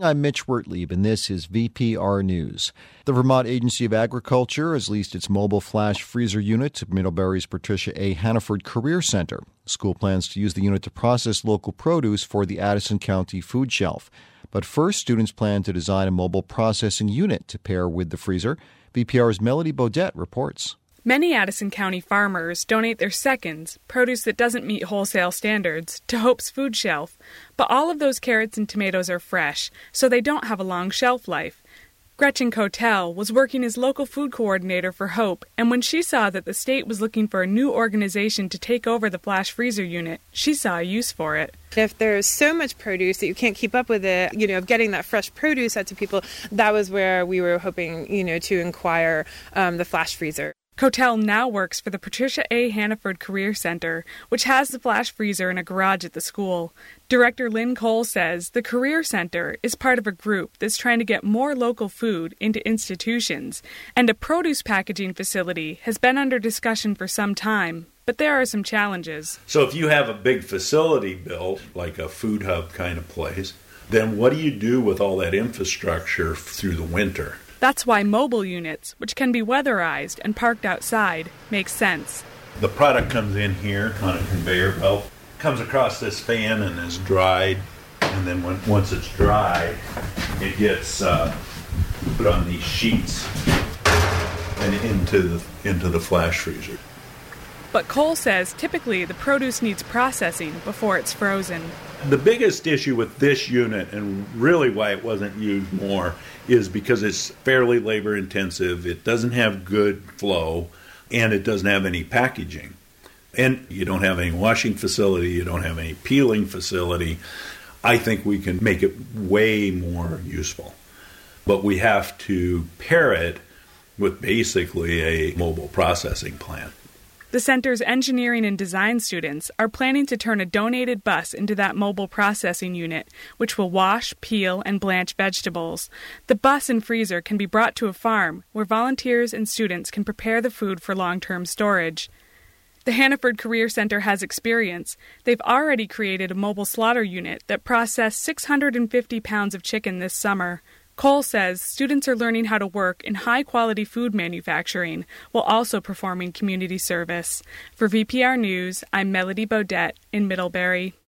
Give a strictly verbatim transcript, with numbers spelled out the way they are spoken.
I'm Mitch Wertlieb, and this is V P R News. The Vermont Agency of Agriculture has leased its mobile flash freezer unit to Middlebury's Patricia A. Hannaford Career Center. The school plans to use the unit to process local produce for the Addison County food shelf. But first, students plan to design a mobile processing unit to pair with the freezer. V P R's Melody Bodette reports. Many Addison County farmers donate their seconds, produce that doesn't meet wholesale standards, to Hope's food shelf. But all of those carrots and tomatoes are fresh, so they don't have a long shelf life. Gretchen Cotel was working as local food coordinator for Hope, and when she saw that the state was looking for a new organization to take over the flash freezer unit, she saw a use for it. If there's so much produce that you can't keep up with it, you know, of getting that fresh produce out to people, that was where we were hoping, you know, to inquire um, the flash freezer. Cotel now works for the Patricia A. Hannaford Career Center, which has the flash freezer in a garage at the school. Director Lynn Cole says the Career Center is part of a group that's trying to get more local food into institutions, and a produce packaging facility has been under discussion for some time, but there are some challenges. So if you have a big facility built, like a food hub kind of place, then what do you do with all that infrastructure through the winter? That's why mobile units, which can be weatherized and parked outside, make sense. The product comes in here on a conveyor belt, comes across this fan and is dried, and then when, once it's dry, it gets uh, put on these sheets and into the, into the flash freezer. But Cole says typically the produce needs processing before it's frozen. The biggest issue with this unit, and really why it wasn't used more, is because it's fairly labor intensive, it doesn't have good flow, and it doesn't have any packaging. And you don't have any washing facility, you don't have any peeling facility. I think we can make it way more useful. But we have to pair it with basically a mobile processing plant. The center's engineering and design students are planning to turn a donated bus into that mobile processing unit, which will wash, peel, and blanch vegetables. The bus and freezer can be brought to a farm where volunteers and students can prepare the food for long-term storage. The Hannaford Career Center has experience. They've already created a mobile slaughter unit that processed six hundred fifty pounds of chicken this summer. Cole says students are learning how to work in high-quality food manufacturing while also performing community service. For V P R News, I'm Melody Bodette in Middlebury.